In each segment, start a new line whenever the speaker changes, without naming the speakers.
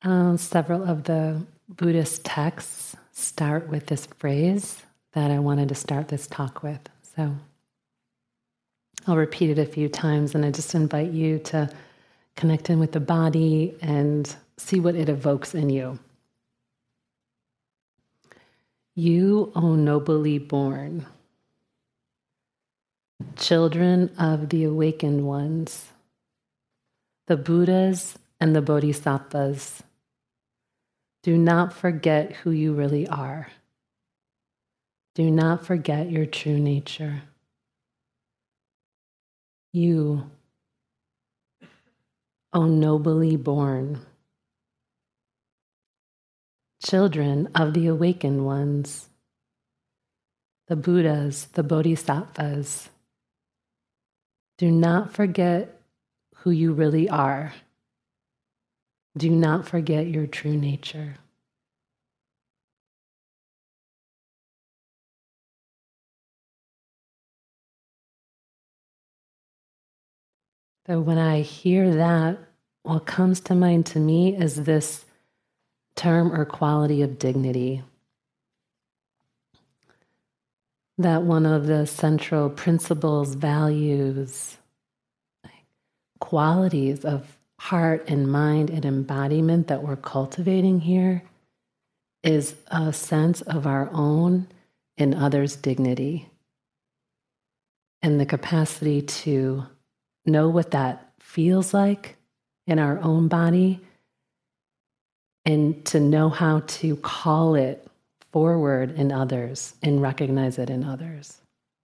Several of the Buddhist texts start with this phrase that I wanted to start this talk with. So I'll repeat it a few times, and I just invite you to connect in with the body and see what it evokes in you. You, O nobly born, children of the awakened ones, the Buddhas and the Bodhisattvas, do not forget who you really are. Do not forget your true nature. You, O nobly born, children of the awakened ones, the Buddhas, the Bodhisattvas, do not forget who you really are. Do not forget your true nature. So when I hear that, what comes to mind to me is this term or quality of dignity. That one of the central principles, values, qualities of heart and mind and embodiment that we're cultivating here is a sense of our own and others' dignity and the capacity to know what that feels like in our own body and to know how to call it forward in others and recognize it in others.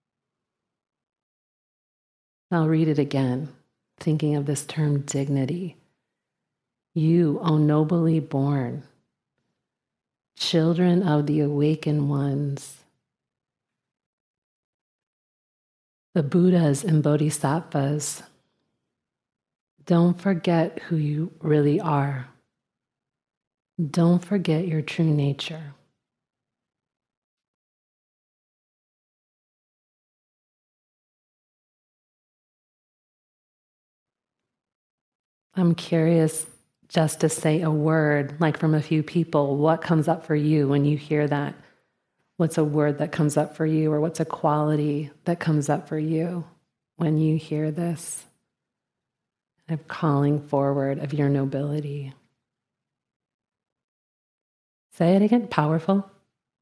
I'll read it again, thinking of this term dignity. You, O nobly born, children of the awakened ones, the Buddhas and Bodhisattvas, don't forget who you really are. Don't forget your true nature. I'm curious just to say a word, like from a few people, what comes up for you when you hear that? What's a word that comes up for you, or what's a quality that comes up for you when you hear this? Of calling forward of your nobility. Say it again. Powerful.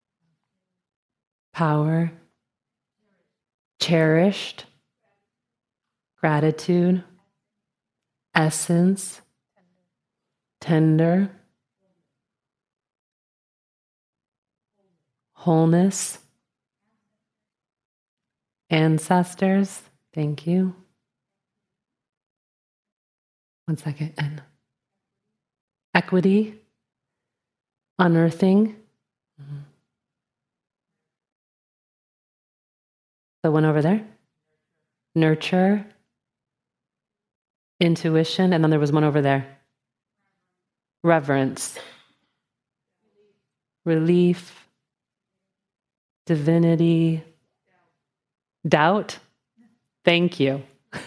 Power. Cherished. Gratitude. Essence. Tender. Wholeness. Ancestors. Thank you. One second. And equity. Unearthing. The one over there. Nurture. Intuition. And then there was one over there. Reverence. Relief. Divinity. Doubt. Thank you.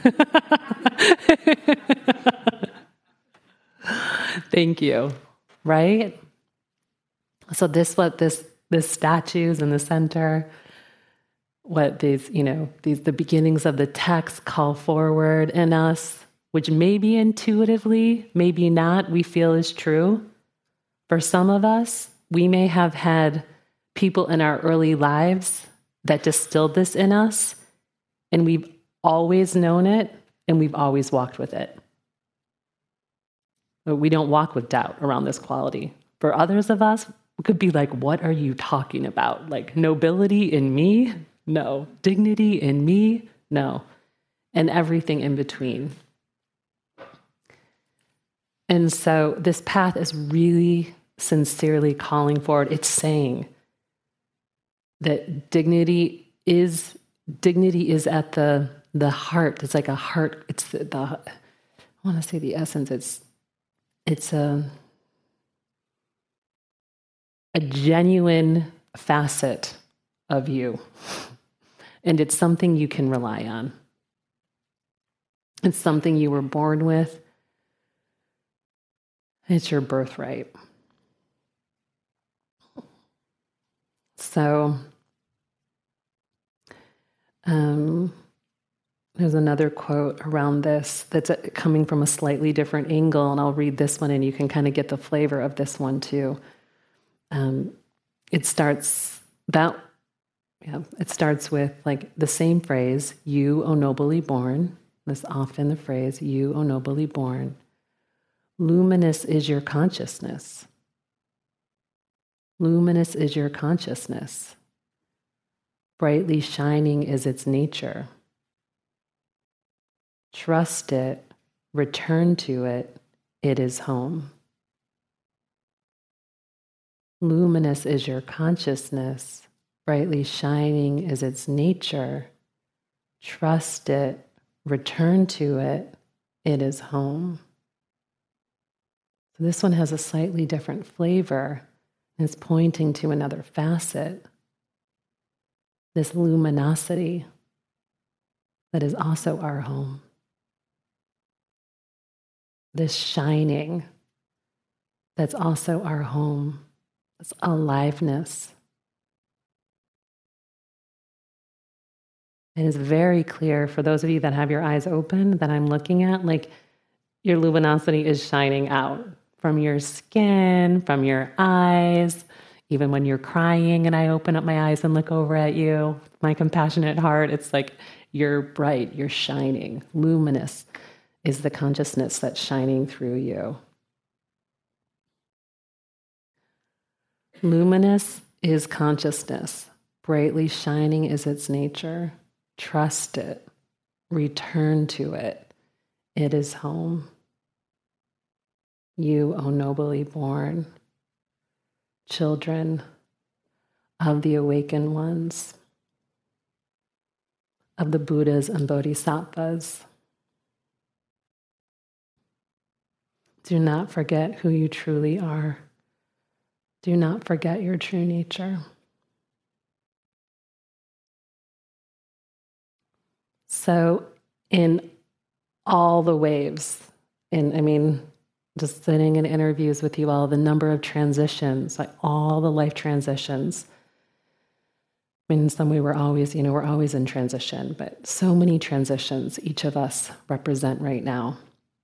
Thank you. Right? So this statues in the center, what these, the beginnings of the text call forward in us, which maybe intuitively, maybe not, we feel is true. For some of us, we may have had people in our early lives that distilled this in us, and we've always known it, and we've always walked with it. But we don't walk with doubt around this quality. For others of us, it could be like, what are you talking about? Like nobility in me? No. Dignity in me? No. And everything in between. And so this path is really sincerely calling forward. It's saying that dignity is at the heart. It's like a heart. It's the I want to say the essence. It's a genuine facet of you, and it's something you can rely on. It's something you were born with. It's your birthright. So, there's another quote around this that's coming from a slightly different angle, and I'll read this one and you can kind of get the flavor of this one too. It starts with like the same phrase, "You, O nobly born." That's often the phrase, "You, O nobly born. Luminous is your consciousness. Luminous is your consciousness. Brightly shining is its nature. Trust it, return to it, it is home. Luminous is your consciousness, brightly shining is its nature. Trust it, return to it, it is home." So this one has a slightly different flavor. It's pointing to another facet, this luminosity that is also our home. This shining that's also our home. This aliveness. And it's very clear for those of you that have your eyes open that I'm looking at, like your luminosity is shining out from your skin, from your eyes, even when you're crying and I open up my eyes and look over at you, my compassionate heart, it's like you're bright, you're shining. Luminous is the consciousness that's shining through you. Luminous is consciousness. Brightly shining is its nature. Trust it. Return to it. It is home. You, O nobly born, children of the awakened ones, of the Buddhas and Bodhisattvas. Do not forget who you truly are. Do not forget your true nature. So in all the waves, just sitting in interviews with you all, the number of transitions, like all the life transitions. In some way we're always in transition, but so many transitions each of us represent right now.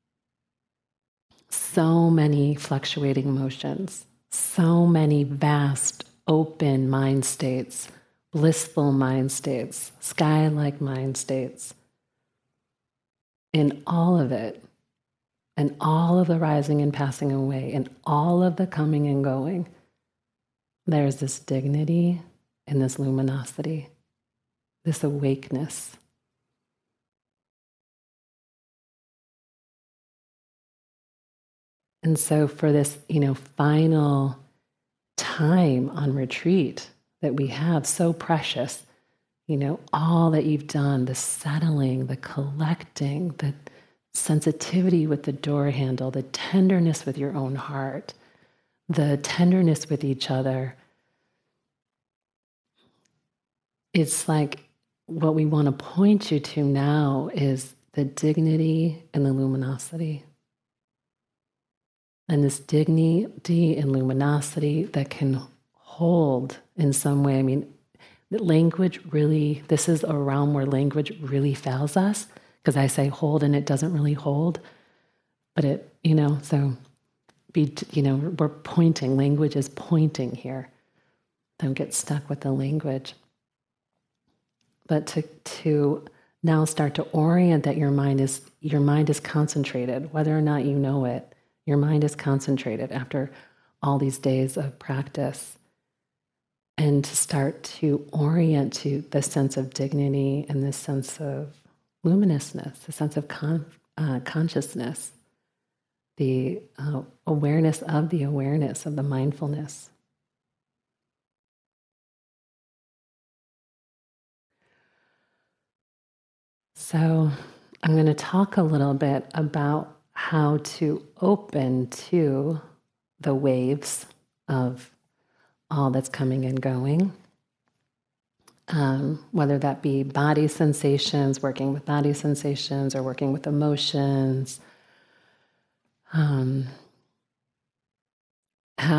So many fluctuating emotions, so many vast, open mind states, blissful mind states, sky-like mind states. In all of it, and all of the rising and passing away, and all of the coming and going, there's this dignity and this luminosity, this awakeness. And so for this, final time on retreat that we have, so precious, all that you've done, the settling, the collecting, the sensitivity with the door handle, the tenderness with your own heart, the tenderness with each other. It's like what we want to point you to now is the dignity and the luminosity. And this dignity and luminosity that can hold in some way. The language really, this is a realm where language really fails us, because I say hold and it doesn't really hold. But it, so we're pointing, language is pointing here. Don't get stuck with the language. But to now start to orient that your mind is concentrated, whether or not you know it. Your mind is concentrated after all these days of practice. And to start to orient to the sense of dignity and this sense of luminousness, the sense of consciousness, the awareness of the mindfulness. So I'm going to talk a little bit about how to open to the waves of all that's coming and going, whether that be body sensations, working with body sensations, or working with emotions,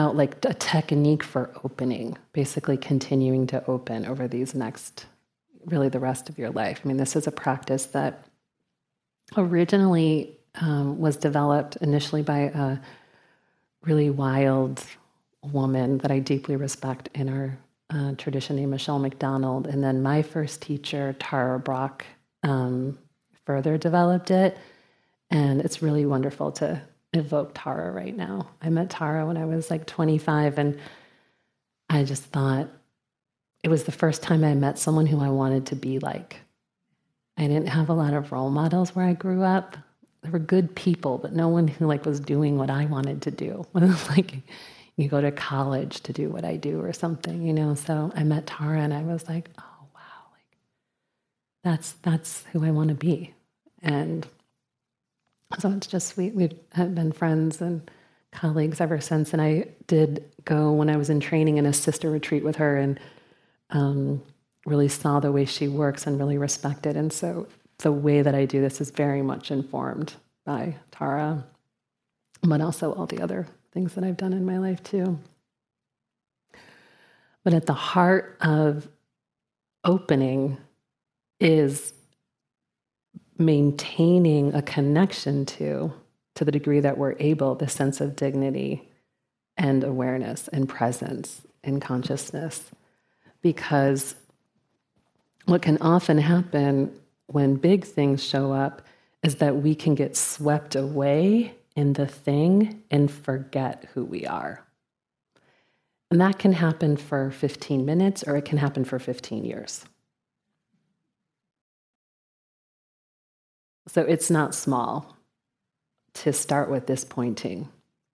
about like a technique for opening, basically continuing to open over these next, really the rest of your life. I mean, this is a practice that originally was developed initially by a really wild woman that I deeply respect in our tradition named Michelle McDonald. And then my first teacher, Tara Brach, further developed it. And it's really wonderful to evoke Tara right now. I met Tara when I was like 25, and I just thought it was the first time I met someone who I wanted to be like. I didn't have a lot of role models where I grew up. There were good people, but no one who like was doing what I wanted to do. Like you go to college to do what I do or something, you know? So I met Tara and I was like, oh wow, like that's who I want to be. And so it's just sweet. We've been friends and colleagues ever since. And I did go when I was in training in a sister retreat with her, and really saw the way she works and really respect it. And so the way that I do this is very much informed by Tara, but also all the other things that I've done in my life too. But at the heart of opening is maintaining a connection to the degree that we're able, the sense of dignity and awareness and presence and consciousness. Because what can often happen when big things show up is that we can get swept away in the thing and forget who we are. And that can happen for 15 minutes or it can happen for 15 years. So it's not small to start with this pointing.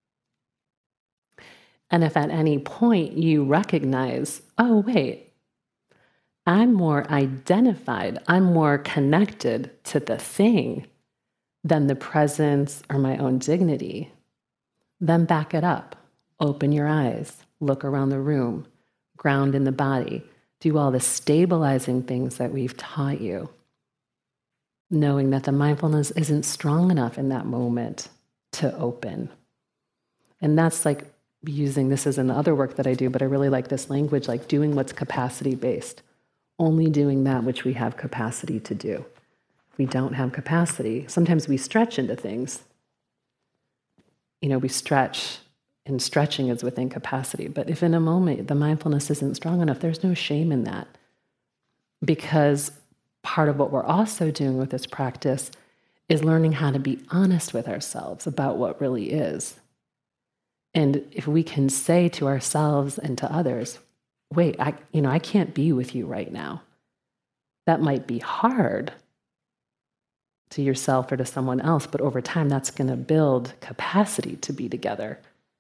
And if at any point you recognize, oh, wait, I'm more identified, I'm more connected to the thing than the presence or my own dignity, then back it up. Open your eyes, look around the room, ground in the body, do all the stabilizing things that we've taught you, knowing that the mindfulness isn't strong enough in that moment to open. And that's like using this as in the other work that I do, but I really like this language, like doing what's capacity-based, only doing that which we have capacity to do. If we don't have capacity, sometimes we stretch into things. You know, we stretch, and stretching is within capacity. But if in a moment the mindfulness isn't strong enough, there's no shame in that. Because part of what we're also doing with this practice is learning how to be honest with ourselves about what really is. And if we can say to ourselves and to others, wait, I can't be with you right now. That might be hard to yourself or to someone else, but over time that's going to build capacity to be together.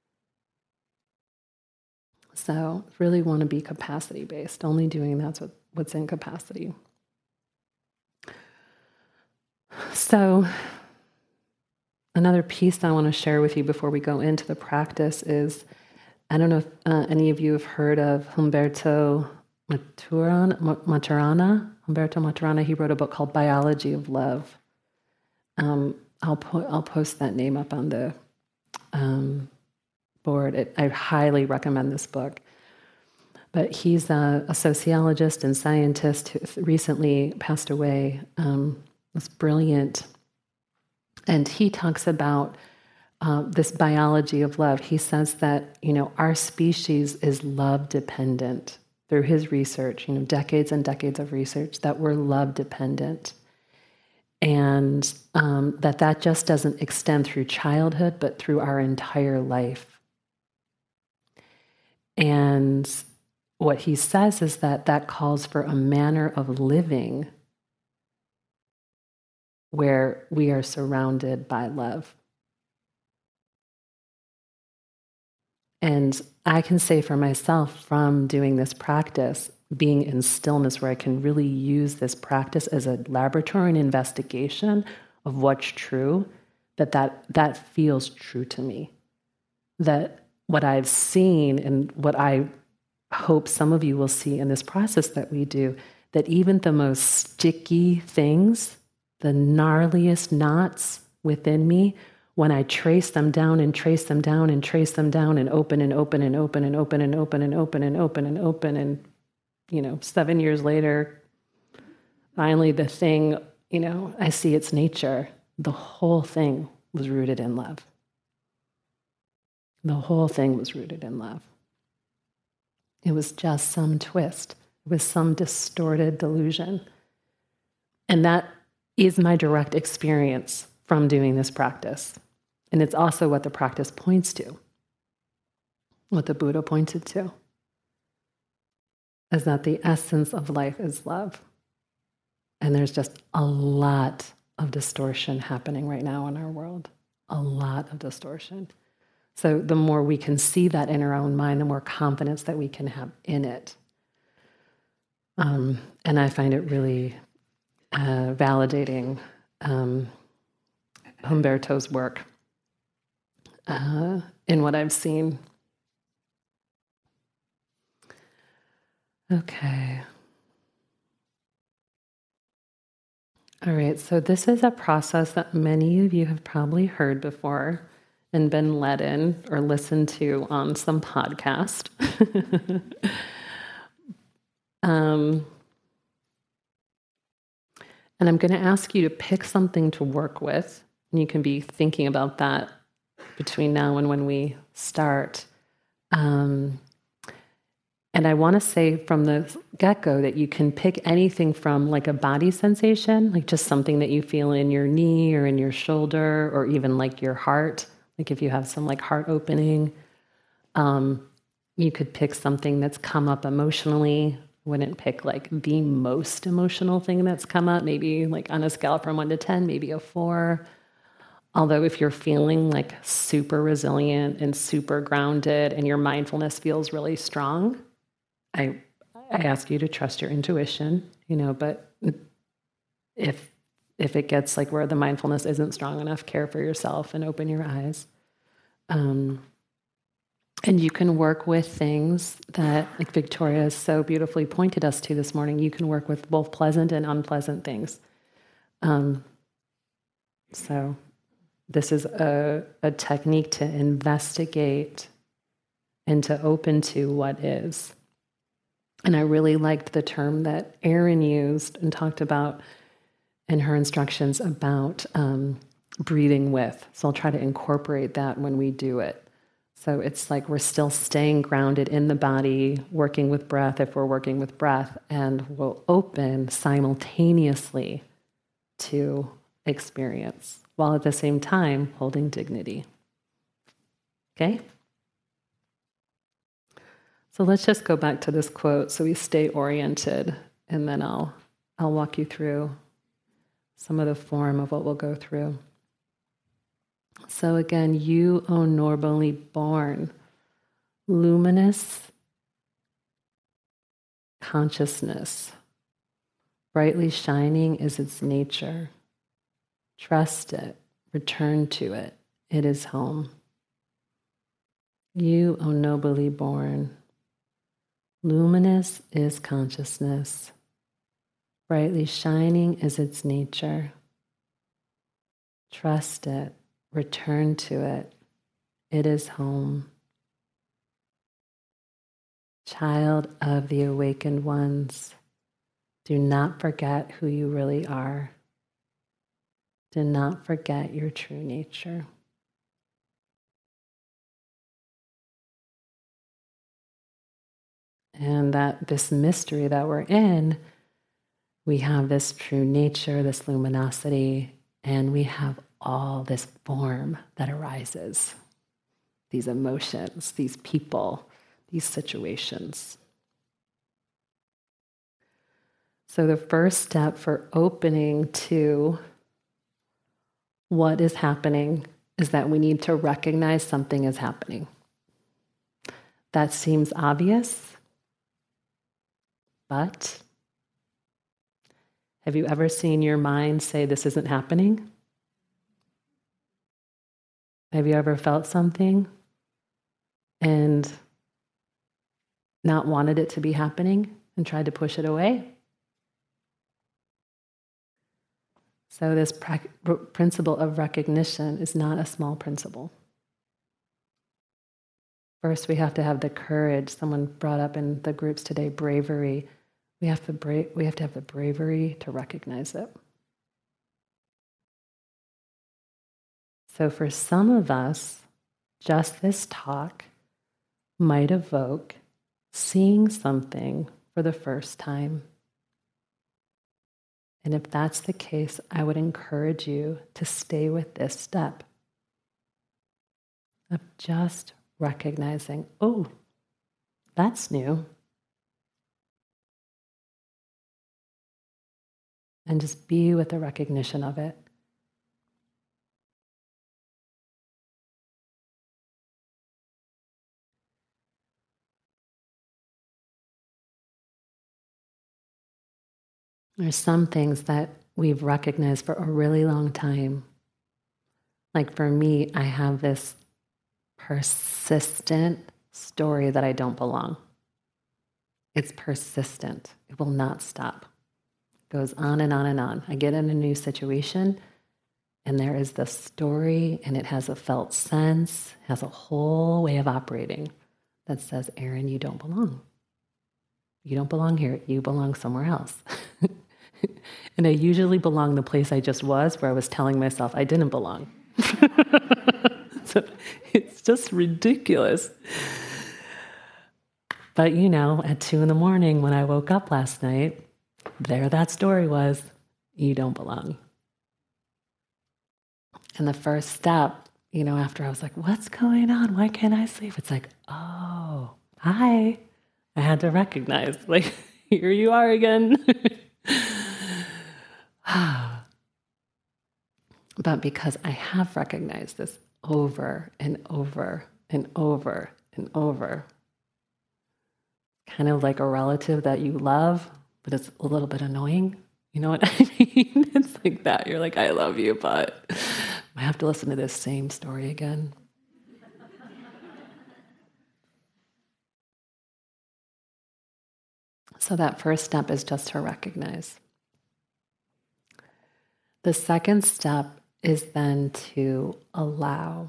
So really want to be capacity-based, only doing that's what's in capacity. So another piece I want to share with you before we go into the practice is, I don't know if any of you have heard of Humberto Maturana. Humberto Maturana, he wrote a book called Biology of Love. I'll post that name up on the board. I highly recommend this book. But he's a sociologist and scientist who recently passed away. Was brilliant. And he talks about this biology of love. He says that, our species is love dependent. Through his research, decades and decades of research, that we're love dependent. And that just doesn't extend through childhood, but through our entire life. And what he says is that calls for a manner of living where we are surrounded by love. And I can say for myself, from doing this practice, being in stillness where I can really use this practice as a laboratory and investigation of what's true, that feels true to me. That what I've seen and what I hope some of you will see in this process that we do, that even the most sticky things, the gnarliest knots within me, when I trace them down and trace them down and trace them down and open and open and open and open and open and open and open and open and, 7 years later, finally the thing, I see its nature. The whole thing was rooted in love. The whole thing was rooted in love. It was just some twist. It was some distorted delusion. And that is my direct experience from doing this practice. And it's also what the practice points to, what the Buddha pointed to, is that the essence of life is love. And there's just a lot of distortion happening right now in our world, a lot of distortion. So the more we can see that in our own mind, the more confidence that we can have in it. And I find it really validating Humberto's work in what I've seen. Okay. All right, so this is a process that many of you have probably heard before and been led in or listened to on some podcast. And I'm going to ask you to pick something to work with. And you can be thinking about that between now and when we start. And I want to say from the get-go that you can pick anything from like a body sensation, like just something that you feel in your knee or in your shoulder, or even like your heart. Like if you have some like heart opening, you could pick something that's come up emotionally. Wouldn't pick like the most emotional thing that's come up, maybe like on a scale from 1 to 10, maybe a 4. Although if you're feeling like super resilient and super grounded and your mindfulness feels really strong, I ask you to trust your intuition, but if it gets like where the mindfulness isn't strong enough, care for yourself and open your eyes. And you can work with things that, like Victoria so beautifully pointed us to this morning, you can work with both pleasant and unpleasant things. So this is a technique to investigate and to open to what is. And I really liked the term that Erin used and talked about in her instructions about breathing with. So I'll try to incorporate that when we do it. So it's like we're still staying grounded in the body, working with breath if we're working with breath, and we'll open simultaneously to experience, while at the same time holding dignity. Okay? So let's just go back to this quote so we stay oriented, and then I'll walk you through some of the form of what we'll go through. So again, you, O nobly born, luminous consciousness, brightly shining is its nature. Trust it, return to it, it is home. You, O nobly born, luminous is consciousness, brightly shining is its nature. Trust it, return to it, it is home. Child of the awakened ones, do not forget who you really are. Do not forget your true nature. And that this mystery that we're in, we have this true nature, this luminosity, and we have all this form that arises, these emotions, these people, these situations. So the first step for opening to what is happening is that we need to recognize something is happening. That seems obvious, but have you ever seen your mind say, this isn't happening? Have you ever felt something and not wanted it to be happening and tried to push it away? So this principle of recognition is not a small principle. First, we have to have the courage. Someone brought up in the groups today, bravery. We have to have the bravery to recognize it. So for some of us, just this talk might evoke seeing something for the first time. And if that's the case, I would encourage you to stay with this step of just recognizing, oh, that's new. And just be with the recognition of it. There's some things that we've recognized for a really long time. Like for me, I have this persistent story that I don't belong. It's persistent. It will not stop. It goes on and on and on. I get in a new situation and there is this story and it has a felt sense, has a whole way of operating that says, Erin, you don't belong. You don't belong here. You belong somewhere else. And I usually belong the place I just was, where I was telling myself I didn't belong. So it's just ridiculous. But at 2 a.m. when I woke up last night, there that story was, you don't belong. And the first step, after I was like, what's going on? Why can't I sleep? It's like, oh, hi. I had to recognize, like, here you are again. But because I have recognized this over and over and over and over, kind of like a relative that you love, but it's a little bit annoying. You know what I mean? It's like that. You're like, I love you, but I have to listen to this same story again. So that first step is just to recognize. The second step is then to allow.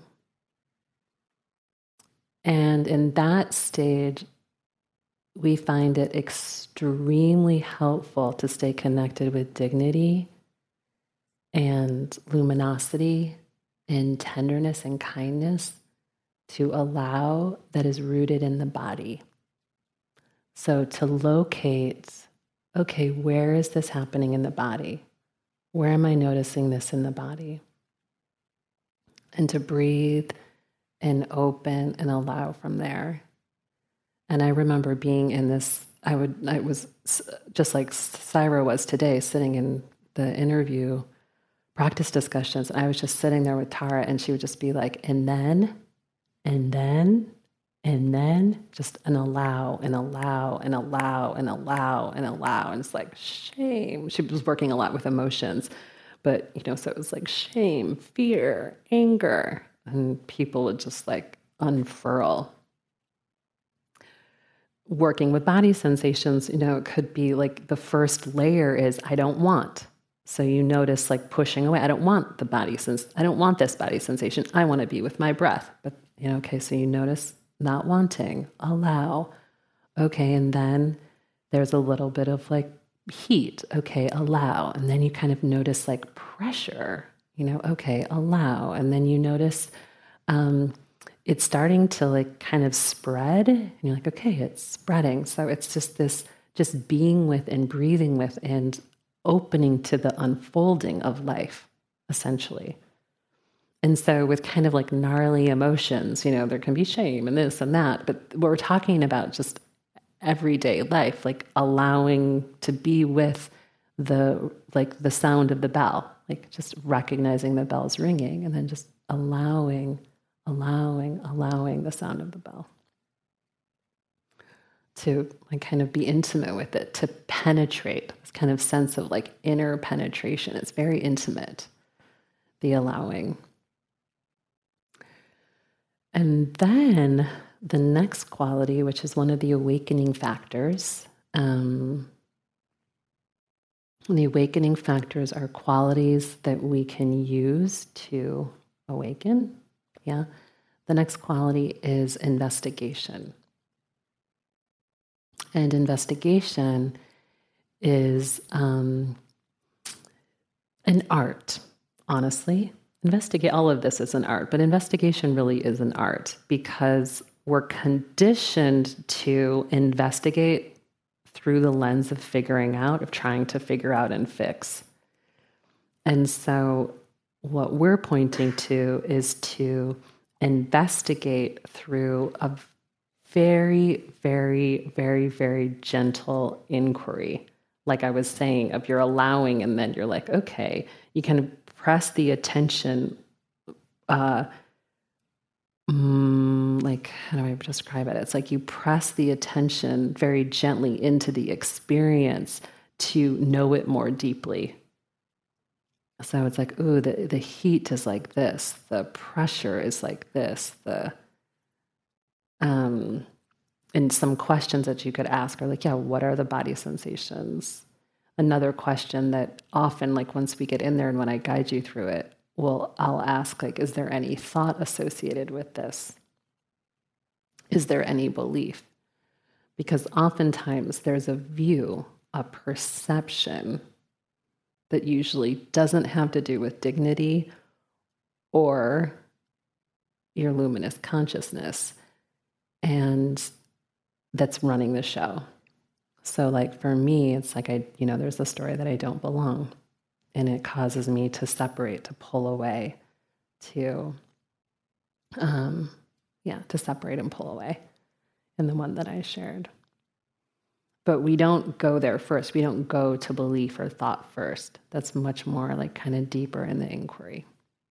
And in that stage, we find it extremely helpful to stay connected with dignity and luminosity and tenderness and kindness, to allow that is rooted in the body. So to locate, okay, where is this happening in the body? Where am I noticing this in the body? And to breathe and open and allow from there. And I remember being in this, I was just like Syra was today, sitting in the interview practice discussions. I was just sitting there with Tara, and she would just be like, and then, just an allow and allow and allow and allow and allow. And it's like shame. She was working a lot with emotions, but, so it was like shame, fear, anger, and people would just like unfurl. Working with body sensations, it could be like the first layer is I don't want. So you notice like pushing away. I don't want the body I don't want this body sensation. I want to be with my breath. But, okay, so you notice not wanting, allow. Okay, and then there's a little bit of like heat. Okay, allow. And then you kind of notice like pressure, okay, allow. And then you notice it's starting to like kind of spread. And you're like, okay, it's spreading. So it's just this, just being with and breathing with and opening to the unfolding of life, essentially. And so with kind of like gnarly emotions, there can be shame and this and that, but we're talking about just everyday life, like allowing to be with the sound of the bell, like just recognizing the bell's ringing and then just allowing the sound of the bell. To like kind of be intimate with it, to penetrate, this kind of sense of like inner penetration. It's very intimate, the allowing. And then the next quality, which is one of the awakening factors, And the awakening factors are qualities that we can use to awaken. Yeah. The next quality is investigation. And investigation is an art, honestly. All of this is an art, but investigation really is an art because we're conditioned to investigate through the lens of figuring out, of trying to figure out and fix. And so what we're pointing to is to investigate through a very, very, very, very gentle inquiry. Like I was saying, of you're allowing, and then you're like, okay, you kind of press the attention, like, how do I describe it? It's like you press the attention very gently into the experience to know it more deeply. So it's like, ooh, the heat is like this, the pressure is like this, and some questions that you could ask are like, yeah, what are the body sensations? Another question that often, like once we get in there and when I guide you through it, I'll ask, like, is there any thought associated with this? Is there any belief? Because oftentimes there's a view, a perception that usually doesn't have to do with dignity or your luminous consciousness, and that's running the show. So like for me, it's like there's a story that I don't belong, and it causes me to separate, to pull away, to separate and pull away in the one that I shared. But we don't go there first. We don't go to belief or thought first. That's much more like kind of deeper in the inquiry.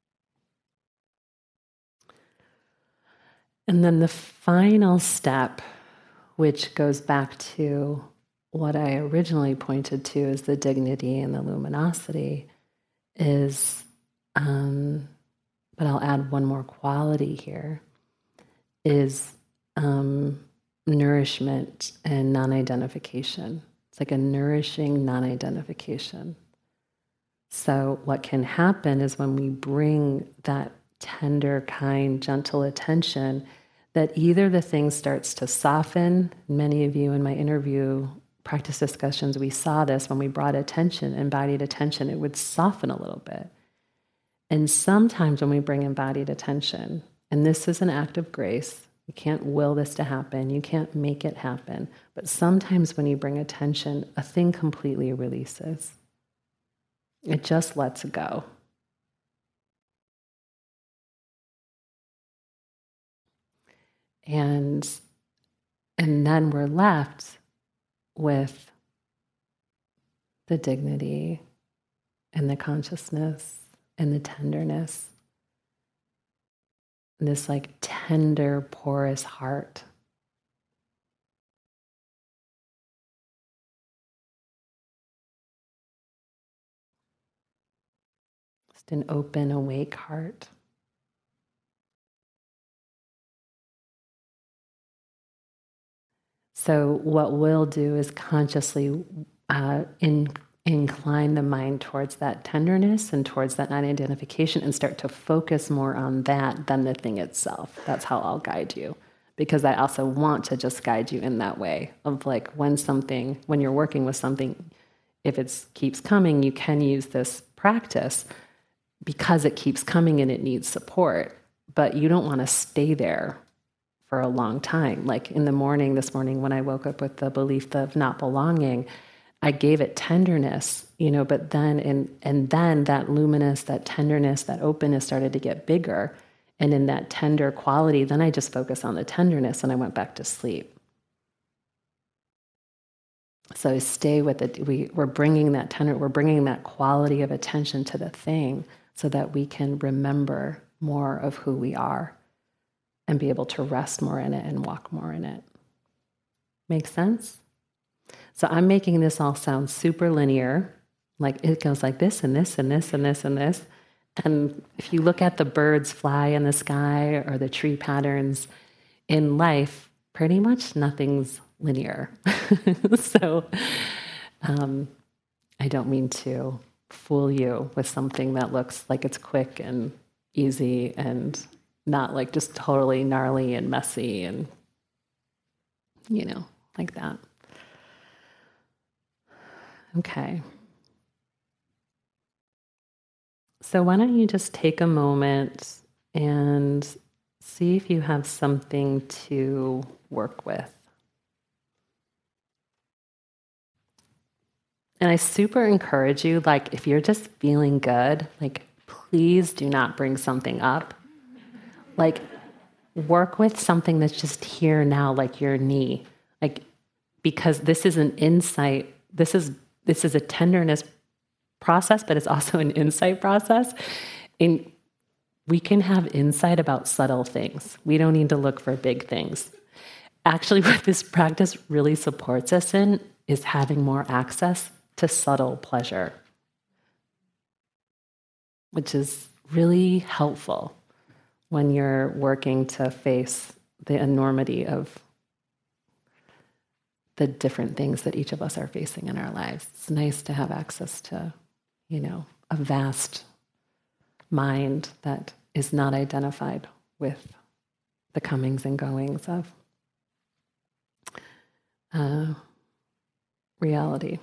And then the final step, which goes back to what I originally pointed to as the dignity and the luminosity, is, but I'll add one more quality here, is nourishment and non-identification. It's like a nourishing non-identification. So what can happen is when we bring that tender, kind, gentle attention, that either the thing starts to soften. Many of you in my interview practice discussions, we saw this when we brought attention, embodied attention, it would soften a little bit. And sometimes when we bring embodied attention, and this is an act of grace, you can't will this to happen, you can't make it happen, but sometimes when you bring attention, a thing completely releases. It just lets go. And then we're left with the dignity and the consciousness and the tenderness. And this like tender, porous heart. Just an open, awake heart. So what we'll do is consciously incline the mind towards that tenderness and towards that non-identification and start to focus more on that than the thing itself. That's how I'll guide you. Because I also want to just guide you in that way of like when you're working with something, if it keeps coming, you can use this practice because it keeps coming and it needs support, but you don't want to stay there for a long time. Like this morning when I woke up with the belief of not belonging, I gave it tenderness, but then, and then that luminous, that tenderness, that openness started to get bigger. And in that tender quality, then I just focused on the tenderness and I went back to sleep. So stay with it. We're bringing that quality of attention to the thing so that we can remember more of who we are and be able to rest more in it and walk more in it. Make sense? So I'm making this all sound super linear, like it goes like this and this and this and this and this. And if you look at the birds fly in the sky or the tree patterns in life, pretty much nothing's linear. So I don't mean to fool you with something that looks like it's quick and easy and not like just totally gnarly and messy and, like that. Okay. So why don't you just take a moment and see if you have something to work with. And I super encourage you, like, if you're just feeling good, like, please do not bring something up. Like, work with something that's just here now, like your knee. Like, because this is an insight, this is a tenderness process, but it's also an insight process. And we can have insight about subtle things. We don't need to look for big things. Actually, what this practice really supports us in is having more access to subtle pleasure, which is really helpful when you're working to face the enormity of the different things that each of us are facing in our lives. It's nice to have access to, a vast mind that is not identified with the comings and goings of reality.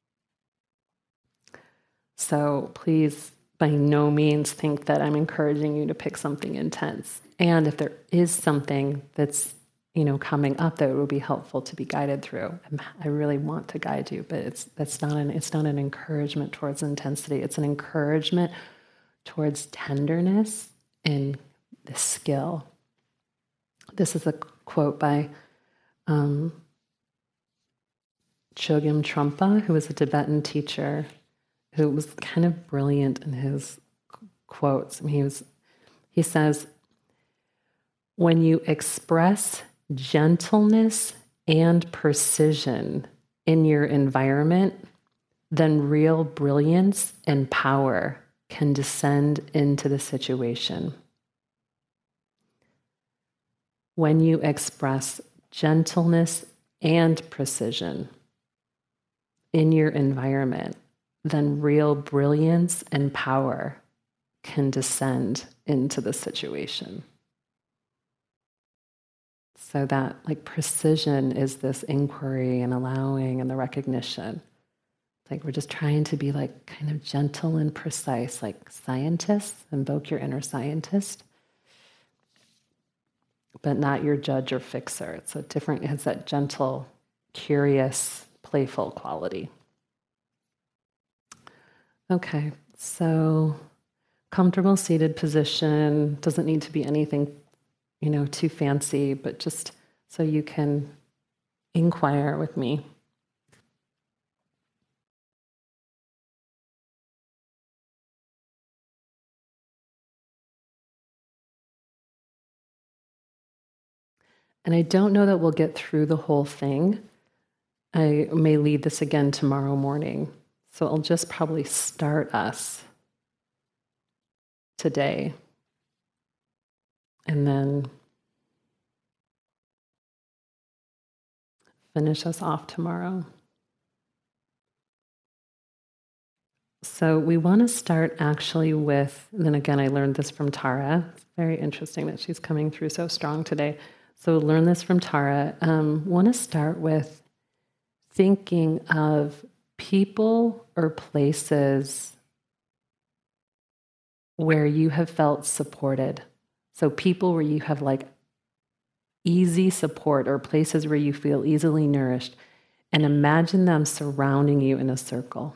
So please, by no means, think that I'm encouraging you to pick something intense. And if there is something that's, coming up that would be helpful to be guided through, I really want to guide you, but it's not an encouragement towards intensity. It's an encouragement towards tenderness and the skill. This is a quote by Chogyam Trungpa, who was a Tibetan teacher who was kind of brilliant in his quotes. I mean, he says, when you express gentleness and precision in your environment, then real brilliance and power can descend into the situation. When you express gentleness and precision in your environment, then real brilliance and power can descend into the situation. So that precision is this inquiry and allowing and the recognition. We're just trying to be kind of gentle and precise, like scientists, invoke your inner scientist, but not your judge or fixer. It's that gentle, curious, playful quality. Okay, so comfortable seated position, doesn't need to be anything, too fancy, but just so you can inquire with me. And I don't know that we'll get through the whole thing. I may lead this again tomorrow morning. So I'll just probably start us today and then finish us off tomorrow. So we want to start actually with, and then again, I learned this from Tara. It's very interesting that she's coming through so strong today. So learn this from Tara. Want to start with thinking of people or places where you have felt supported. So people where you have easy support or places where you feel easily nourished, and imagine them surrounding you in a circle.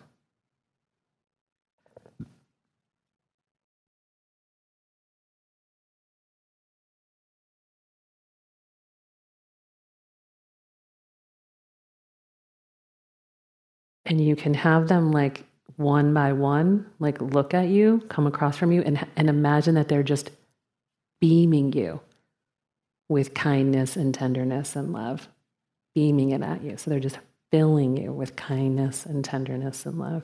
And you can have them one by one, look at you, come across from you, and imagine that they're just beaming you with kindness and tenderness and love, beaming it at you. So they're just filling you with kindness and tenderness and love.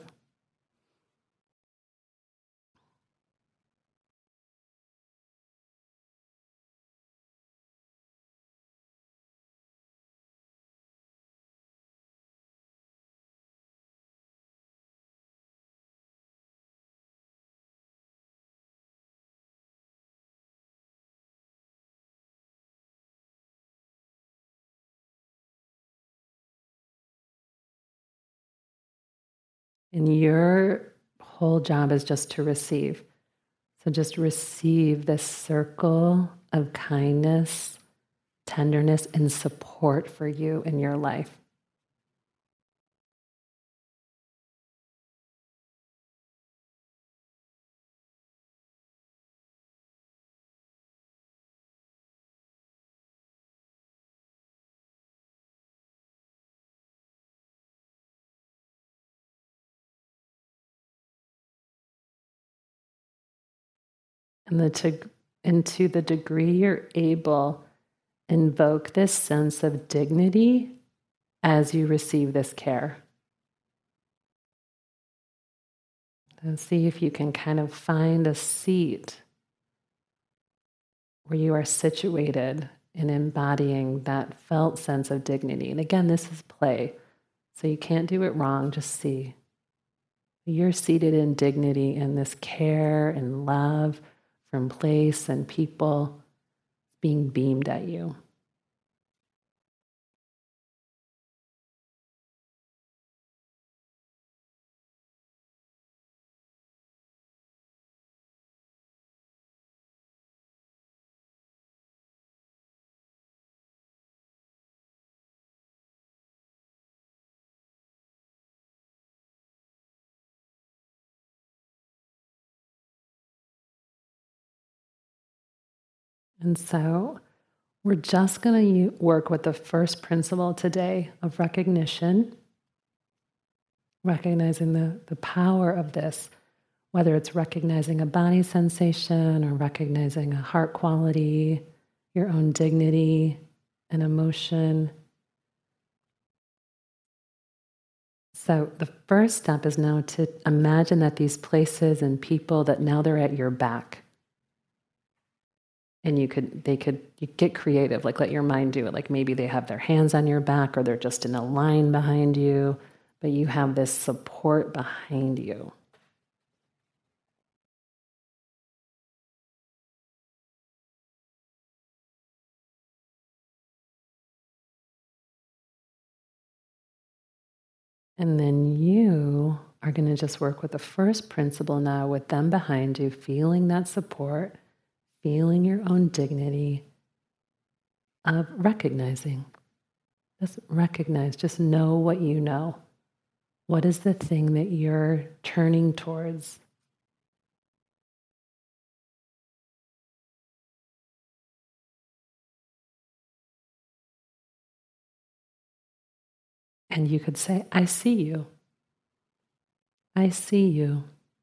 And your whole job is just to receive. So just receive this circle of kindness, tenderness, and support for you in your life. And to the degree you're able, invoke this sense of dignity as you receive this care. And see if you can kind of find a seat where you are situated in embodying that felt sense of dignity. And again, this is play, so you can't do it wrong, just see. You're seated in dignity and this care and love from place and people being beamed at you. And so we're just going to work with the first principle today of recognition, recognizing the power of this, whether it's recognizing a body sensation or recognizing a heart quality, your own dignity and emotion. So the first step is now to imagine that these places and people that now they're at your back. And you get creative, like let your mind do it. Like maybe they have their hands on your back or they're just in a line behind you, but you have this support behind you. And then you are going to just work with the first principle now with them behind you, feeling that support, feeling your own dignity of recognizing. Just recognize, just know what you know. What is the thing that you're turning towards? And you could say, I see you. I see you.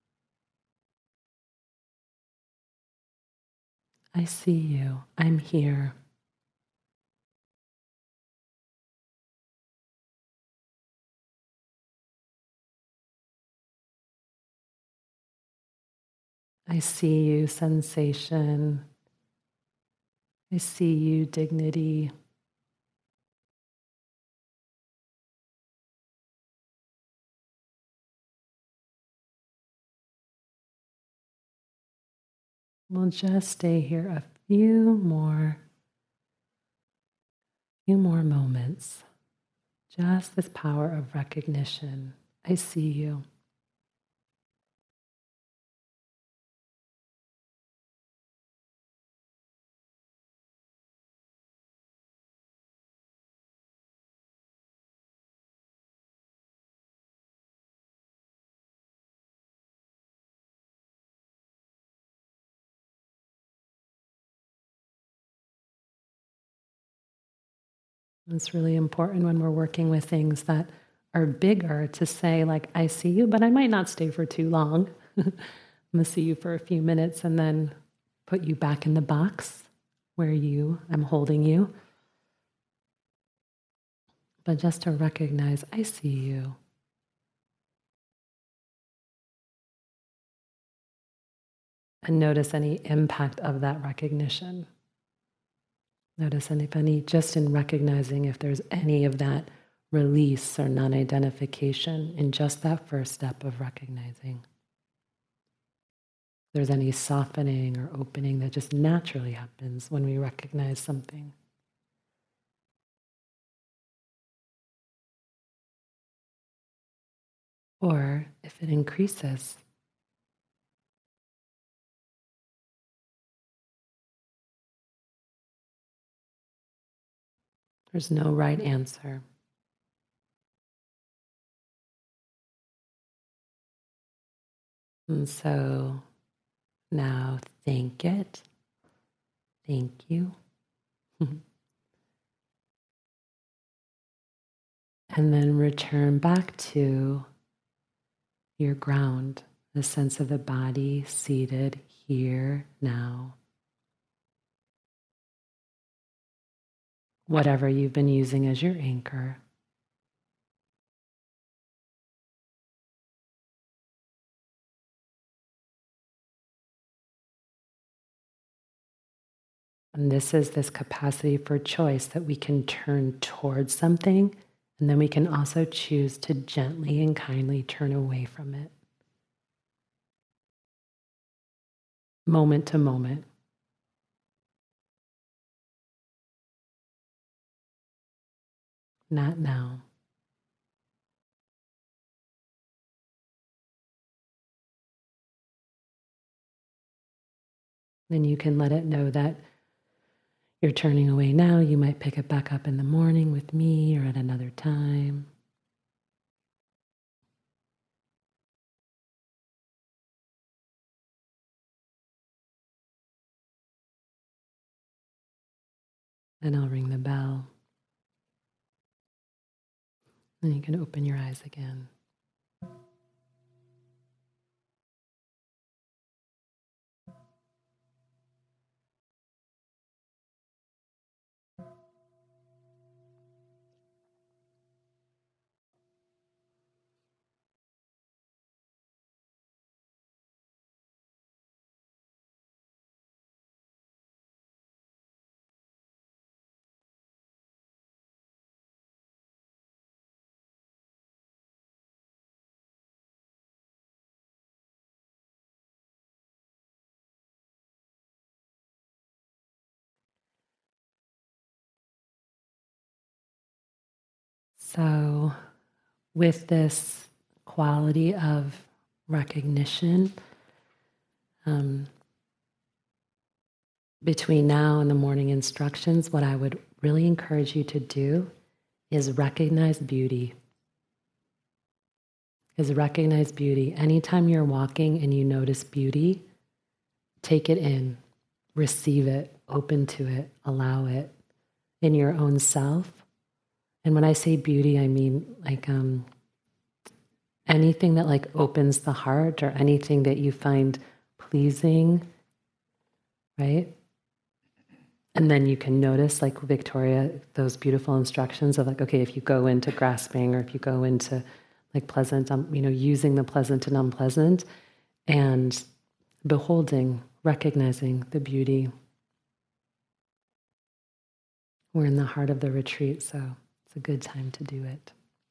I see you. I'm here. I see you, sensation. I see you, dignity. We'll just stay here a few more moments. Just this power of recognition. I see you. It's really important when we're working with things that are bigger to say, like, I see you, but I might not stay for too long. I'm going to see you for a few minutes and then put you back in the box where I'm holding you. But just to recognize, I see you. And notice any impact of that recognition. Notice any, just in recognizing if there's any of that release or non-identification in just that first step of recognizing. If there's any softening or opening that just naturally happens when we recognize something. or if it increases. There's no right answer. And so now thank it. Thank you. And then return back to your ground, the sense of the body seated here now. Whatever you've been using as your anchor. And this is this capacity for choice that we can turn towards something, and then we can also choose to gently and kindly turn away from it. Moment to moment. Not now. Then you can let it know that you're turning away now. You might pick it back up in the morning with me or at another time. Then I'll ring the bell. And you can open your eyes again. So, with this quality of recognition, between now and the morning instructions, what I would really encourage you to do is recognize beauty. Anytime you're walking and you notice beauty, take it in, receive it, open to it, allow it in your own self. And when I say beauty, I mean like anything that like opens the heart or anything that you find pleasing, right? And then you can notice, like Victoria, those beautiful instructions of like, okay, if you go into grasping or if you go into like pleasant, using the pleasant and unpleasant and beholding, recognizing the beauty. We're in the heart of the retreat, so it's a good time to do it.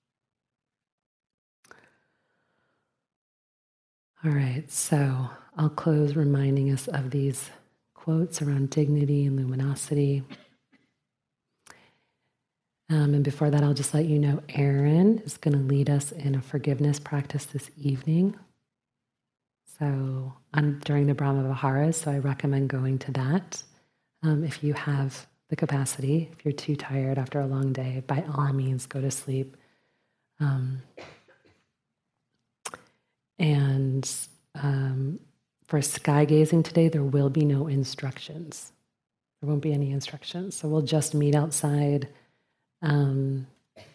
All right, so I'll close reminding us of these quotes around dignity and luminosity. And before that, I'll just let you know Erin is going to lead us in a forgiveness practice this evening. So during the Brahma Viharas, so I recommend going to that. If you have the capacity, if you're too tired after a long day, by all means, go to sleep. For sky gazing today, there will be no instructions. There won't be any instructions. So we'll just meet outside. We'll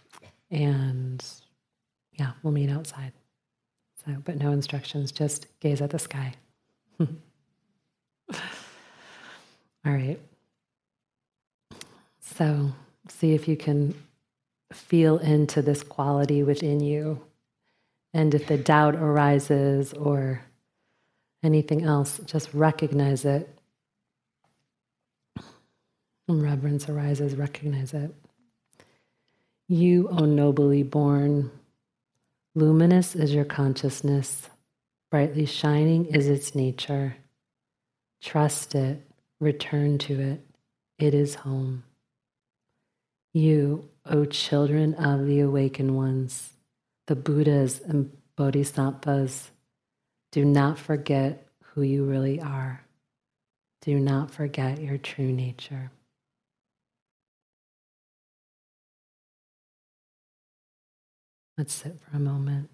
meet outside. So, but no instructions, just gaze at the sky. All right. So see if you can feel into this quality within you. And if the doubt arises or anything else, just recognize it. When reverence arises, recognize it. You, O nobly born, luminous is your consciousness, brightly shining is its nature. Trust it, return to it, it is home. You, O children of the awakened ones, the Buddhas and Bodhisattvas, do not forget who you really are. Do not forget your true nature. Let's sit for a moment.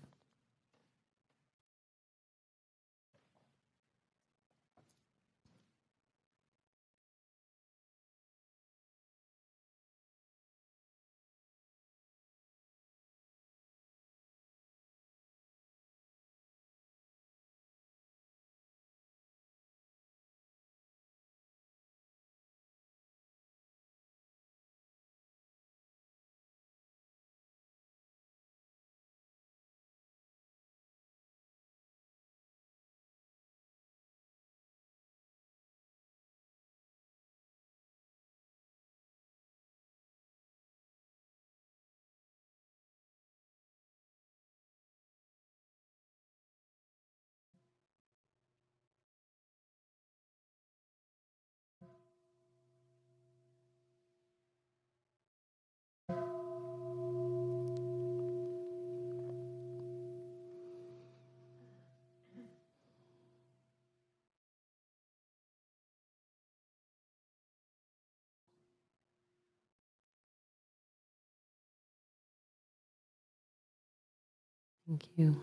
Thank you.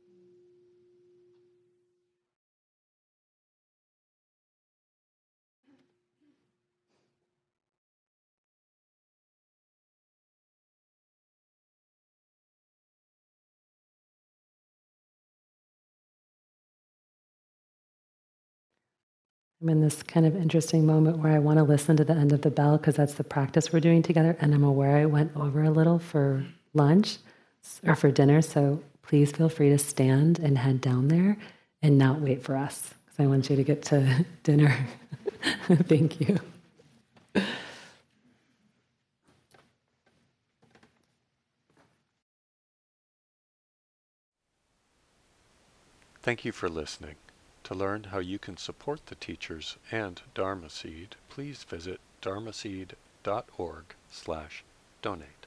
I'm in this kind of interesting moment where I want to listen to the end of the bell because that's the practice we're doing together. And I'm aware I went over a little for lunch or for dinner. So please feel free to stand and head down there and not wait for us because I want you to get to dinner. Thank you.
Thank you for listening. To learn how you can support the teachers and Dharma Seed, please visit dharmaseed.org/donate.